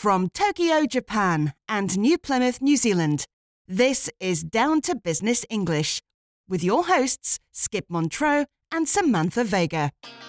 From Tokyo, Japan and New Plymouth, New Zealand, this is Down to Business English with your hosts, Skip Montreux and Samantha Vega.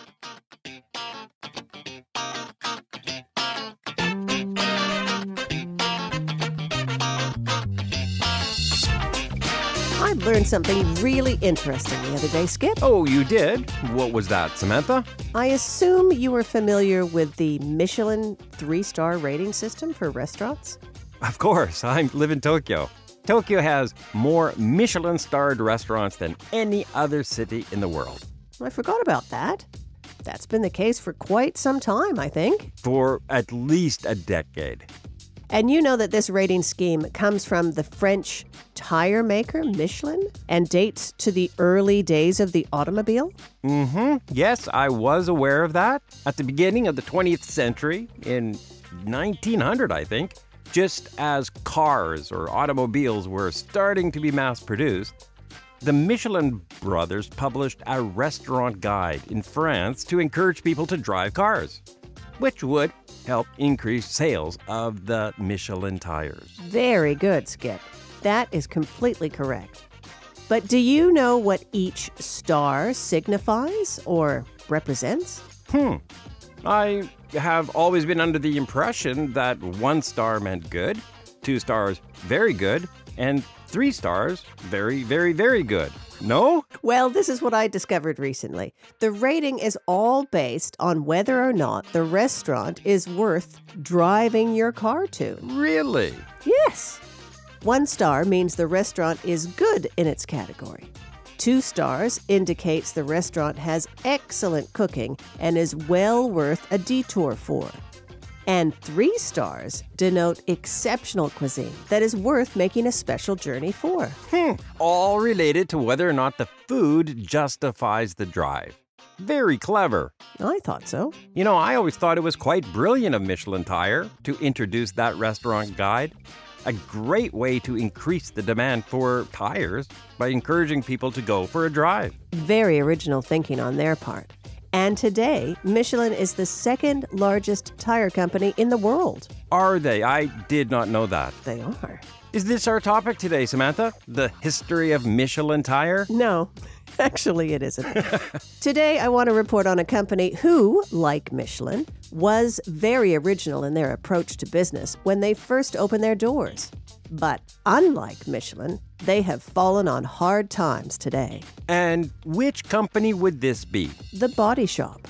I learned something really interesting the other day, Skip. Oh, you did? What was that, Samantha? I assume you were familiar with the Michelin 3-star rating system for restaurants? Of course, I live in Tokyo. Tokyo has more Michelin-starred restaurants than any other city in the world. I forgot about that. That's been the case for quite some time, I think. For at least a decade. And you know that this rating scheme comes from the French tire maker Michelin and dates to the early days of the automobile? Yes, I was aware of that. At the beginning of the 20th century, in 1900, I think, just as cars or automobiles were starting to be mass-produced, the Michelin brothers published a restaurant guide in France to encourage people to drive cars, which would help increase sales of the Michelin tires. Very good, Skip. That is completely correct. But do you know what each star signifies or represents? I have always been under the impression that 1 star meant good, 2 stars very good, and 3 stars very, very, very good. No? Well, this is what I discovered recently. The rating is all based on whether or not the restaurant is worth driving your car to. Really? Yes. 1 star means the restaurant is good in its category. 2 stars indicates the restaurant has excellent cooking and is well worth a detour for. And 3 stars denote exceptional cuisine that is worth making a special journey for. All related to whether or not the food justifies the drive. Very clever. I thought so. You know, I always thought it was quite brilliant of Michelin Tire to introduce that restaurant guide. A great way to increase the demand for tires by encouraging people to go for a drive. Very original thinking on their part. And today, Michelin is the second largest tire company in the world. Are they? I did not know that. They are. Is this our topic today, Samantha? The history of Michelin Tire? No, actually it isn't. Today, I want to report on a company who, like Michelin, was very original in their approach to business when they first opened their doors. But unlike Michelin, they have fallen on hard times today. And which company would this be? The Body Shop.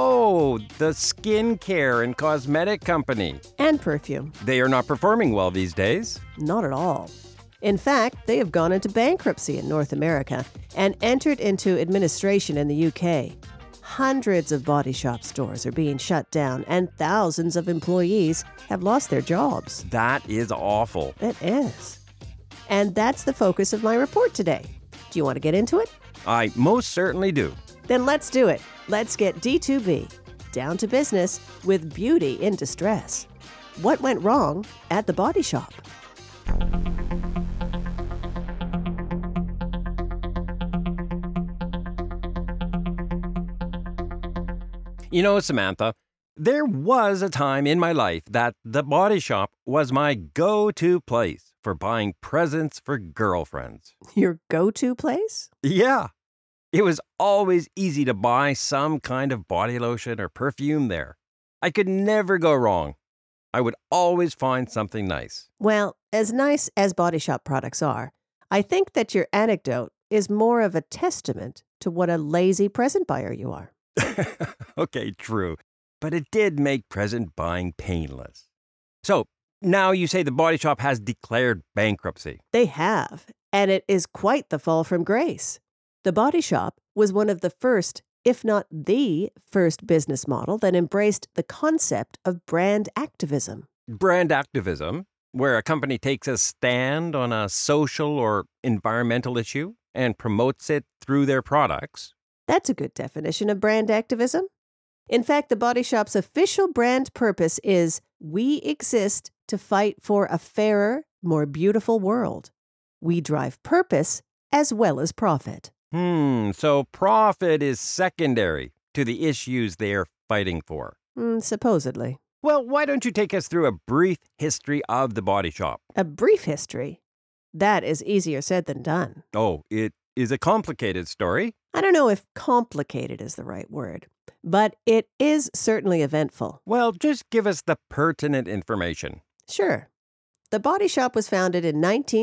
Oh, the skincare and cosmetic company. And perfume. They are not performing well these days. Not at all. In fact, they have gone into bankruptcy in North America and entered into administration in the UK. Hundreds of Body Shop stores are being shut down and thousands of employees have lost their jobs. That is awful. It is. And that's the focus of my report today. Do you want to get into it? I most certainly do. Then let's do it. Let's get D2B, down to business with beauty in distress. What went wrong at the Body Shop? You know, Samantha, there was a time in my life that the Body Shop was my go-to place for buying presents for girlfriends. Your go-to place? Yeah. It was always easy to buy some kind of body lotion or perfume there. I could never go wrong. I would always find something nice. Well, as nice as Body Shop products are, I think that your anecdote is more of a testament to what a lazy present buyer you are. Okay, true. But it did make present buying painless. So, now you say the Body Shop has declared bankruptcy. They have, and it is quite the fall from grace. The Body Shop was one of the first, if not the first business model that embraced the concept of brand activism. Brand activism, where a company takes a stand on a social or environmental issue and promotes it through their products. That's a good definition of brand activism. In fact, the Body Shop's official brand purpose is, we exist to fight for a fairer, more beautiful world. We drive purpose as well as profit. So profit is secondary to the issues they are fighting for. Supposedly. Well, why don't you take us through a brief history of the Body Shop? A brief history? That is easier said than done. Oh, it is a complicated story. I don't know if complicated is the right word, but it is certainly eventful. Well, just give us the pertinent information. Sure. The Body Shop was founded in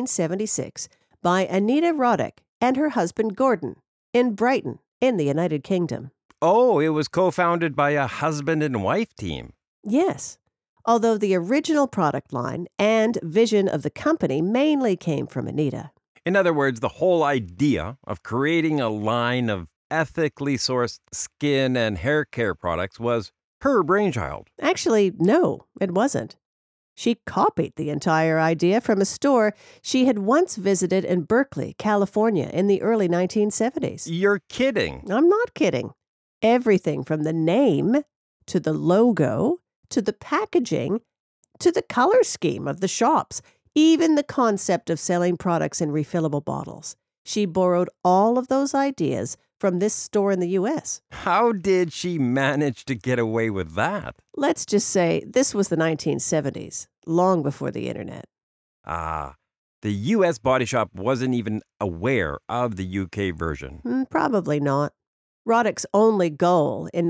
1976 by Anita Roddick and her husband Gordon in Brighton, in the United Kingdom. Oh, it was co-founded by a husband and wife team. Yes, although the original product line and vision of the company mainly came from Anita. In other words, the whole idea of creating a line of ethically sourced skin and hair care products was her brainchild. Actually, no, it wasn't. She copied the entire idea from a store she had once visited in Berkeley, California in the early 1970s. You're kidding. I'm not kidding. Everything from the name to the logo to the packaging to the color scheme of the shops, even the concept of selling products in refillable bottles. She borrowed all of those ideas from this store in the U.S. How did she manage to get away with that? Let's just say this was the 1970s, long before the internet. Ah, the U.S. Body Shop wasn't even aware of the U.K. version. Probably not. Roddick's only goal in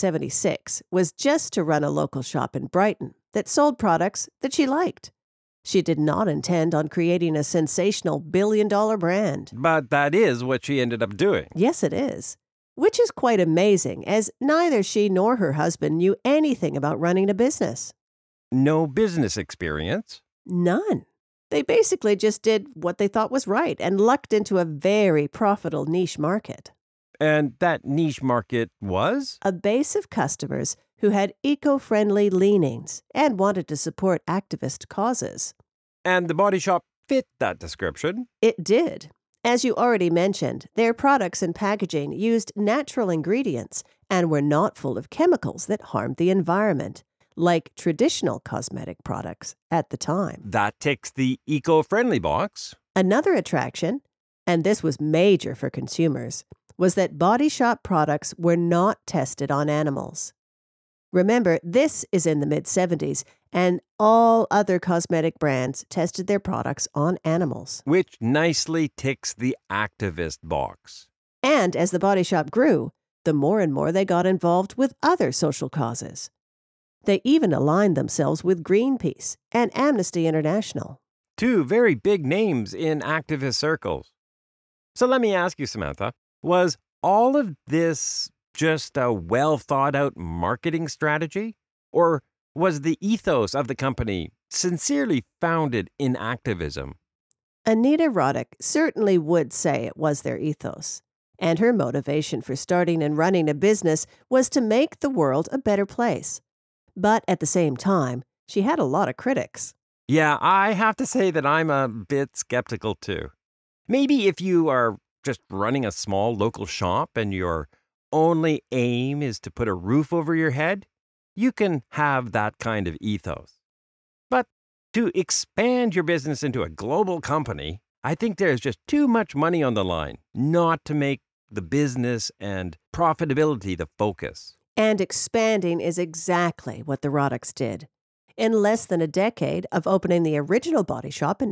1976 was just to run a local shop in Brighton that sold products that she liked. She did not intend on creating a sensational billion-dollar brand. But that is what she ended up doing. Yes, it is. Which is quite amazing, as neither she nor her husband knew anything about running a business. No business experience? None. They basically just did what they thought was right and lucked into a very profitable niche market. And that niche market was? A base of customers who had eco-friendly leanings and wanted to support activist causes. And the Body Shop fit that description. It did. As you already mentioned, their products and packaging used natural ingredients and were not full of chemicals that harmed the environment, like traditional cosmetic products at the time. That ticks the eco-friendly box. Another attraction, and this was major for consumers, was that Body Shop products were not tested on animals. Remember, this is in the mid-70s, and all other cosmetic brands tested their products on animals. Which nicely ticks the activist box. And as the Body Shop grew, the more and more they got involved with other social causes. They even aligned themselves with Greenpeace and Amnesty International. Two very big names in activist circles. So let me ask you, Samantha, was all of this just a well-thought-out marketing strategy? Or was the ethos of the company sincerely founded in activism? Anita Roddick certainly would say it was their ethos, and her motivation for starting and running a business was to make the world a better place. But at the same time, she had a lot of critics. Yeah, I have to say that I'm a bit skeptical too. Maybe if you are just running a small local shop and your only aim is to put a roof over your head, you can have that kind of ethos. But to expand your business into a global company, I think there's just too much money on the line not to make the business and profitability the focus. And expanding is exactly what the Roddicks did. In less than a decade of opening the original Body Shop in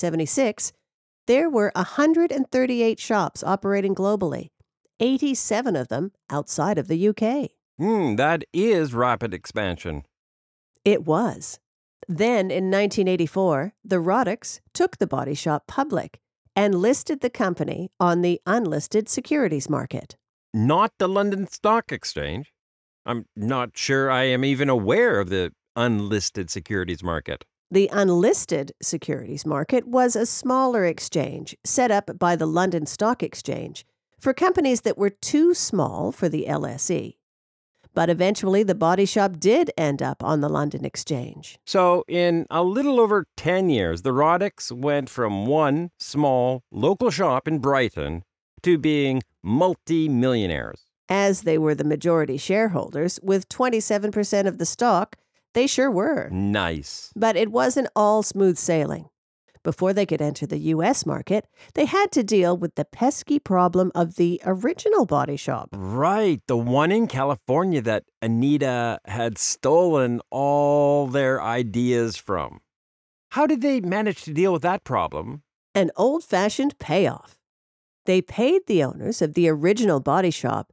1976, there were 138 shops operating globally, 87 of them outside of the UK. That is rapid expansion. It was. Then, in 1984, the Roddicks took the Body Shop public and listed the company on the unlisted securities market. Not the London Stock Exchange. I'm not sure I am even aware of the unlisted securities market. The unlisted securities market was a smaller exchange set up by the London Stock Exchange for companies that were too small for the LSE. But eventually the Body Shop did end up on the London Exchange. So in a little over 10 years, the Roddicks went from one small local shop in Brighton to being multi-millionaires. As they were the majority shareholders, with 27% of the stock, they sure were. Nice. But it wasn't all smooth sailing. Before they could enter the U.S. market, they had to deal with the pesky problem of the original Body Shop. Right, the one in California that Anita had stolen all their ideas from. How did they manage to deal with that problem? An old-fashioned payoff. They paid the owners of the original Body Shop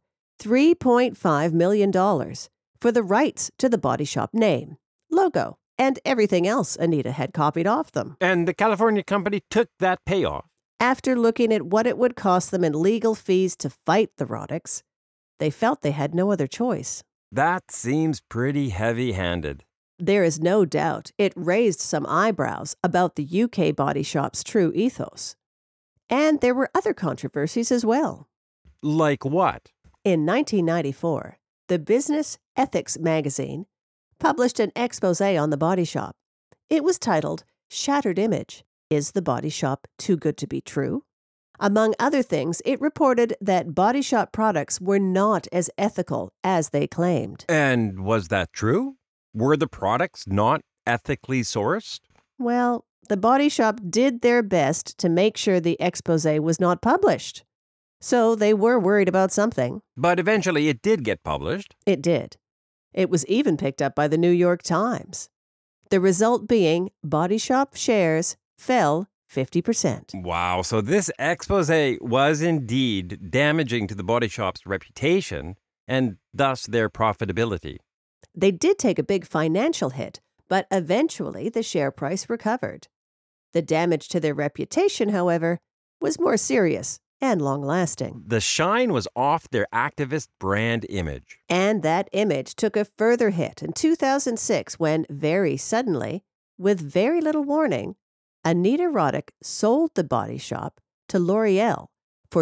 $3.5 million for the rights to the Body Shop name, logo, and everything else Anita had copied off them. And the California company took that payoff. After looking at what it would cost them in legal fees to fight the Roddick's, they felt they had no other choice. That seems pretty heavy-handed. There is no doubt it raised some eyebrows about the UK Body Shop's true ethos. And there were other controversies as well. Like what? In 1994, the Business Ethics magazine published an expose on the Body Shop. It was titled, Shattered Image, Is the Body Shop Too Good to Be True? Among other things, it reported that Body Shop products were not as ethical as they claimed. And was that true? Were the products not ethically sourced? Well, the Body Shop did their best to make sure the expose was not published. So they were worried about something. But eventually it did get published. It did. It was even picked up by the New York Times. The result being Body Shop shares fell 50%. Wow, so this expose was indeed damaging to the Body Shop's reputation and thus their profitability. They did take a big financial hit, but eventually the share price recovered. The damage to their reputation, however, was more serious and long-lasting. The shine was off their activist brand image. And that image took a further hit in 2006 when, very suddenly, with very little warning, Anita Roddick sold the Body Shop to L'Oreal for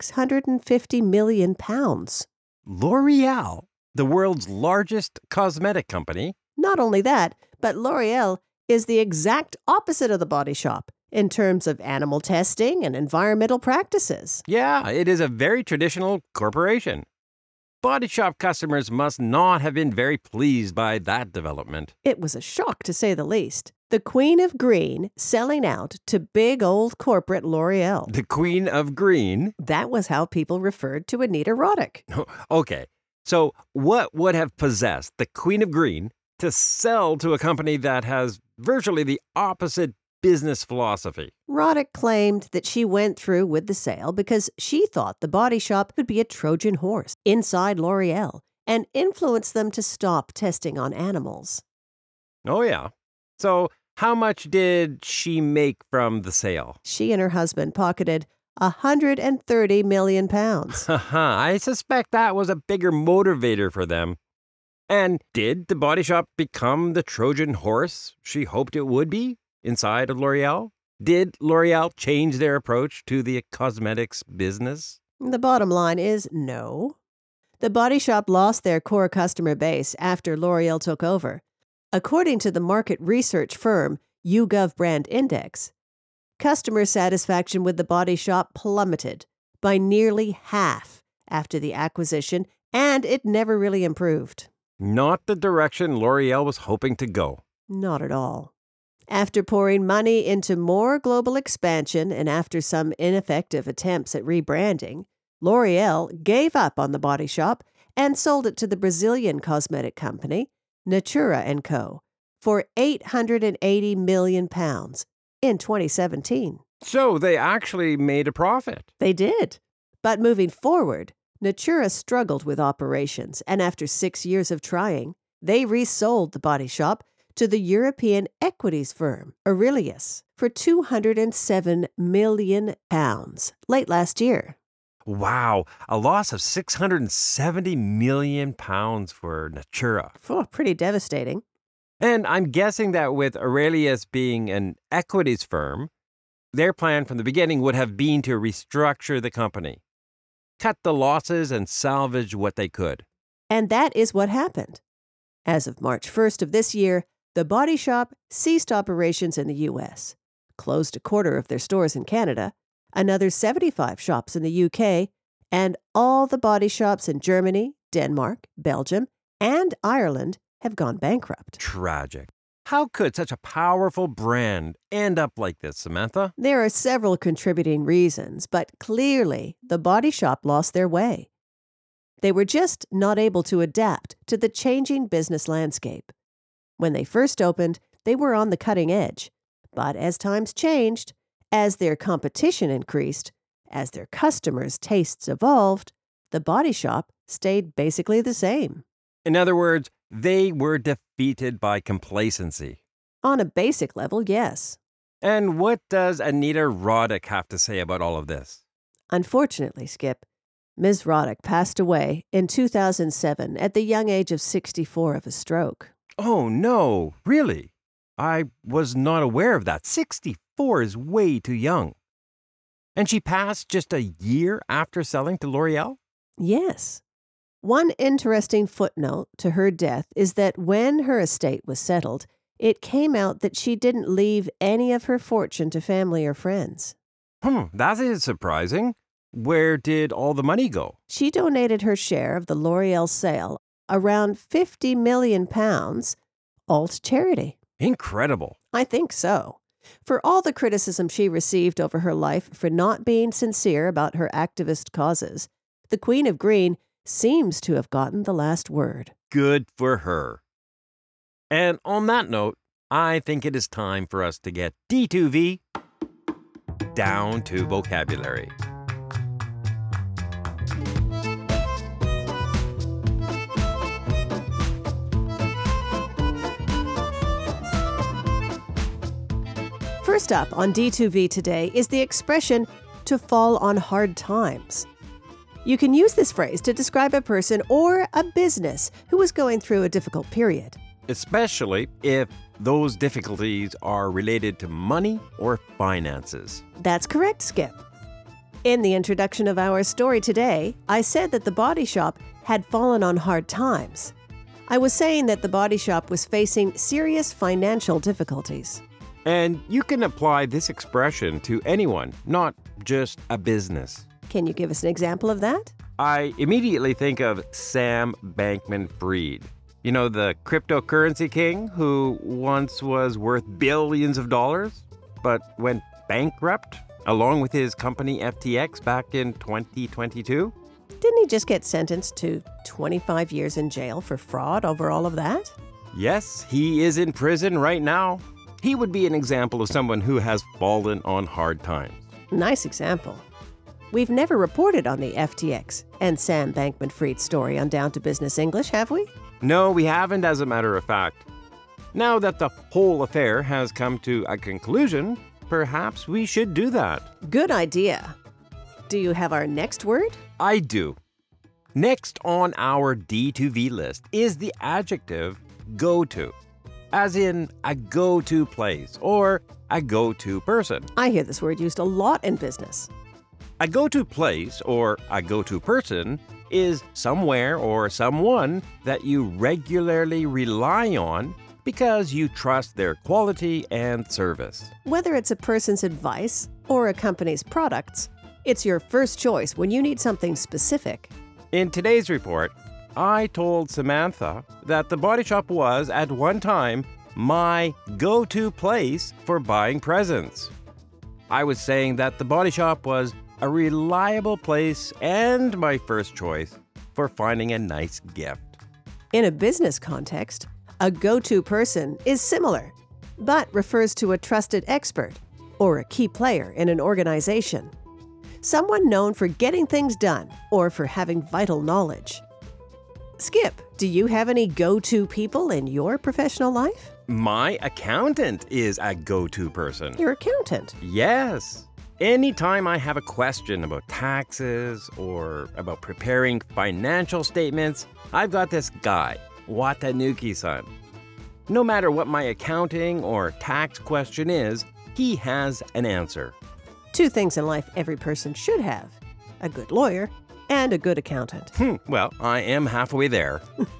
£650 million. L'Oreal, the world's largest cosmetic company. Not only that, but L'Oreal is the exact opposite of the Body Shop in terms of animal testing and environmental practices. Yeah, it is a very traditional corporation. Body Shop customers must not have been very pleased by that development. It was a shock, to say the least. The Queen of Green selling out to big old corporate L'Oreal. The Queen of Green? That was how people referred to Anita Roddick. Okay, so what would have possessed the Queen of Green to sell to a company that has virtually the opposite business philosophy? Roddick claimed that she went through with the sale because she thought the Body Shop could be a Trojan horse inside L'Oreal and influence them to stop testing on animals. Oh, yeah. So how much did she make from the sale? She and her husband pocketed £130 million. I suspect that was a bigger motivator for them. And did the Body Shop become the Trojan horse she hoped it would be inside of L'Oreal? Did L'Oreal change their approach to the cosmetics business? The bottom line is no. The Body Shop lost their core customer base after L'Oreal took over. According to the market research firm YouGov Brand Index, customer satisfaction with the Body Shop plummeted by nearly half after the acquisition, and it never really improved. Not the direction L'Oreal was hoping to go. Not at all. After pouring money into more global expansion and after some ineffective attempts at rebranding, L'Oreal gave up on the Body Shop and sold it to the Brazilian cosmetic company, Natura & Co., for £880 million in 2017. So they actually made a profit. They did. But moving forward, Natura struggled with operations, and after 6 years of trying, they resold the Body Shop to the European equities firm, Aurelius, for £207 million late last year. Wow, a loss of £670 million for Natura. Oh, pretty devastating. And I'm guessing that with Aurelius being an equities firm, their plan from the beginning would have been to restructure the company, cut the losses and salvage what they could. And that is what happened. As of March 1st of this year, the Body Shop ceased operations in the U.S., closed a quarter of their stores in Canada, another 75 shops in the UK, and all the Body Shops in Germany, Denmark, Belgium, and Ireland have gone bankrupt. Tragic. How could such a powerful brand end up like this, Samantha? There are several contributing reasons, but clearly the Body Shop lost their way. They were just not able to adapt to the changing business landscape. When they first opened, they were on the cutting edge. But as times changed, as their competition increased, as their customers' tastes evolved, the Body Shop stayed basically the same. In other words, they were defeated by complacency. On a basic level, yes. And what does Anita Roddick have to say about all of this? Unfortunately, Skip, Ms. Roddick passed away in 2007 at the young age of 64 of a stroke. Oh, no, really? I was not aware of that. 64 is way too young. And she passed just a year after selling to L'Oreal? Yes. One interesting footnote to her death is that when her estate was settled, it came out that she didn't leave any of her fortune to family or friends. That is surprising. Where did all the money go? She donated her share of the L'Oreal sale, around £50 million, all to charity. Incredible. I think so. For all the criticism she received over her life for not being sincere about her activist causes, the Queen of Green seems to have gotten the last word. Good for her. And on that note, I think it is time for us to get D2V down to vocabulary. First up on D2V today is the expression to fall on hard times. You can use this phrase to describe a person or a business who is going through a difficult period. Especially if those difficulties are related to money or finances. That's correct, Skip. In the introduction of our story today, I said that the Body Shop had fallen on hard times. I was saying that the Body Shop was facing serious financial difficulties. And you can apply this expression to anyone, not just a business. Can you give us an example of that? I immediately think of Sam Bankman-Fried. You know, the cryptocurrency king who once was worth billions of dollars, but went bankrupt along with his company FTX back in 2022? Didn't he just get sentenced to 25 years in jail for fraud over all of that? Yes, he is in prison right now. He would be an example of someone who has fallen on hard times. Nice example. We've never reported on the FTX and Sam Bankman-Fried story on Down to Business English, have we? No, we haven't, as a matter of fact. Now that the whole affair has come to a conclusion, perhaps we should do that. Good idea. Do you have our next word? I do. Next on our D2V list is the adjective go-to, as in a go-to place or a go-to person. I hear this word used a lot in business. A go-to place or a go-to person is somewhere or someone that you regularly rely on because you trust their quality and service. Whether it's a person's advice or a company's products, it's your first choice when you need something specific. In today's report, I told Samantha that the Body Shop was, at one time, my go-to place for buying presents. I was saying that the Body Shop was a reliable place and my first choice for finding a nice gift. In a business context, a go-to person is similar, but refers to a trusted expert or a key player in an organization. Someone known for getting things done or for having vital knowledge. Skip, do you have any go-to people in your professional life? My accountant is a go-to person. Your accountant? Yes. Anytime I have a question about taxes or about preparing financial statements, I've got this guy, Watanuki-san. No matter what my accounting or tax question is, he has an answer. Two things in life every person should have: a good lawyer and a good accountant. Well, I am halfway there.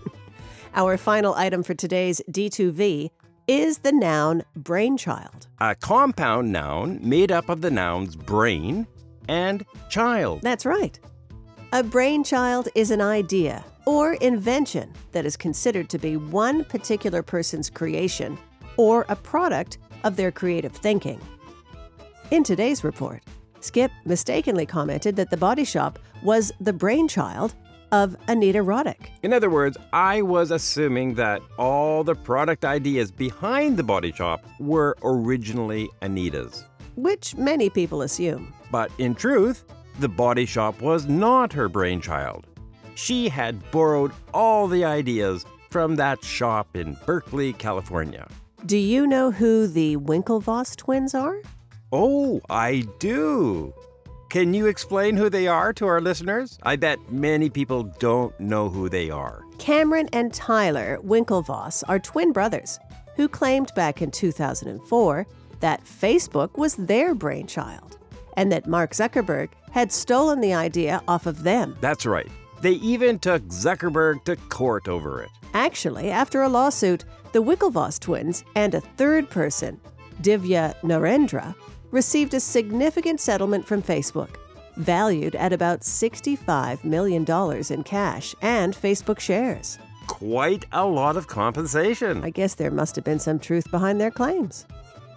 Our final item for today's D2V is the noun brainchild. A compound noun made up of the nouns brain and child. That's right. A brainchild is an idea or invention that is considered to be one particular person's creation or a product of their creative thinking. In today's report, Skip mistakenly commented that The Body Shop was the brainchild of Anita Roddick. In other words, I was assuming that all the product ideas behind The Body Shop were originally Anita's. Which many people assume. But in truth, The Body Shop was not her brainchild. She had borrowed all the ideas from that shop in Berkeley, California. Do you know who the Winklevoss twins are? Oh, I do. Can you explain who they are to our listeners? I bet many people don't know who they are. Cameron and Tyler Winklevoss are twin brothers who claimed back in 2004 that Facebook was their brainchild and that Mark Zuckerberg had stolen the idea off of them. That's right. They even took Zuckerberg to court over it. Actually, after a lawsuit, the Winklevoss twins and a third person, Divya Narendra, received a significant settlement from Facebook, valued at about $65 million in cash and Facebook shares. Quite a lot of compensation. I guess there must have been some truth behind their claims.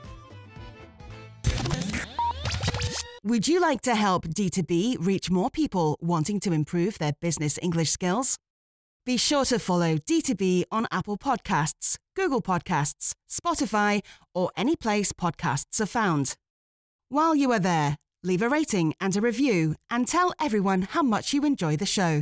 Would you like to help D2B reach more people wanting to improve their business English skills? Be sure to follow D2B on Apple Podcasts, Google Podcasts, Spotify, or any place podcasts are found. While you are there, leave a rating and a review and tell everyone how much you enjoy the show.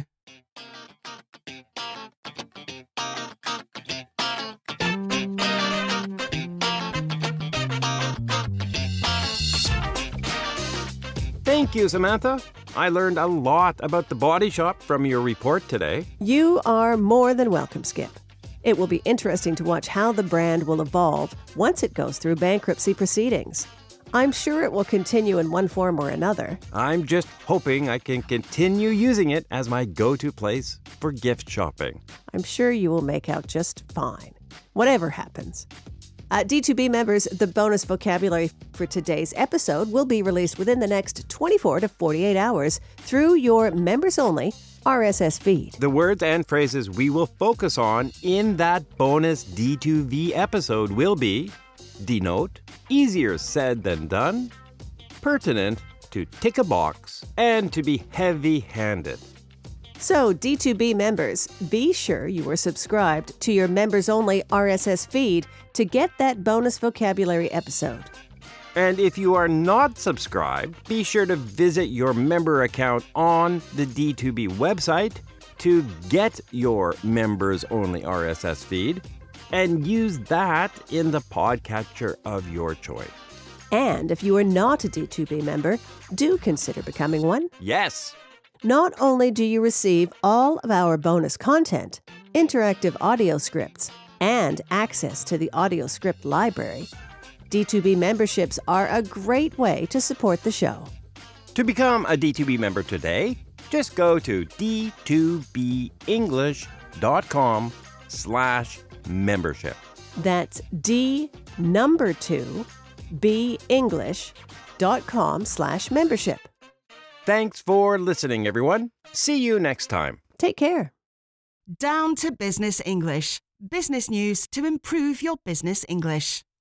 Thank you, Samantha. I learned a lot about The Body Shop from your report today. You are more than welcome, Skip. It will be interesting to watch how the brand will evolve once it goes through bankruptcy proceedings. I'm sure it will continue in one form or another. I'm just hoping I can continue using it as my go-to place for gift shopping. I'm sure you will make out just fine, whatever happens. D2B members, the bonus vocabulary for today's episode will be released within the next 24 to 48 hours through your members-only RSS feed. The words and phrases we will focus on in that bonus D2V episode will be denote, easier said than done, pertinent, to tick a box, and to be heavy-handed. So, D2B members, be sure you are subscribed to your members-only RSS feed to get that bonus vocabulary episode. And if you are not subscribed, be sure to visit your member account on the D2B website to get your members-only RSS feed and use that in the podcatcher of your choice. And if you are not a D2B member, do consider becoming one. Yes! Not only do you receive all of our bonus content, interactive audio scripts, and access to the audio script library, D2B memberships are a great way to support the show. To become a D2B member today, just go to d2benglish.com/membership. That's d2benglish.com/membership. Thanks for listening, everyone. See you next time. Take care. Down to Business English. Business news to improve your business English.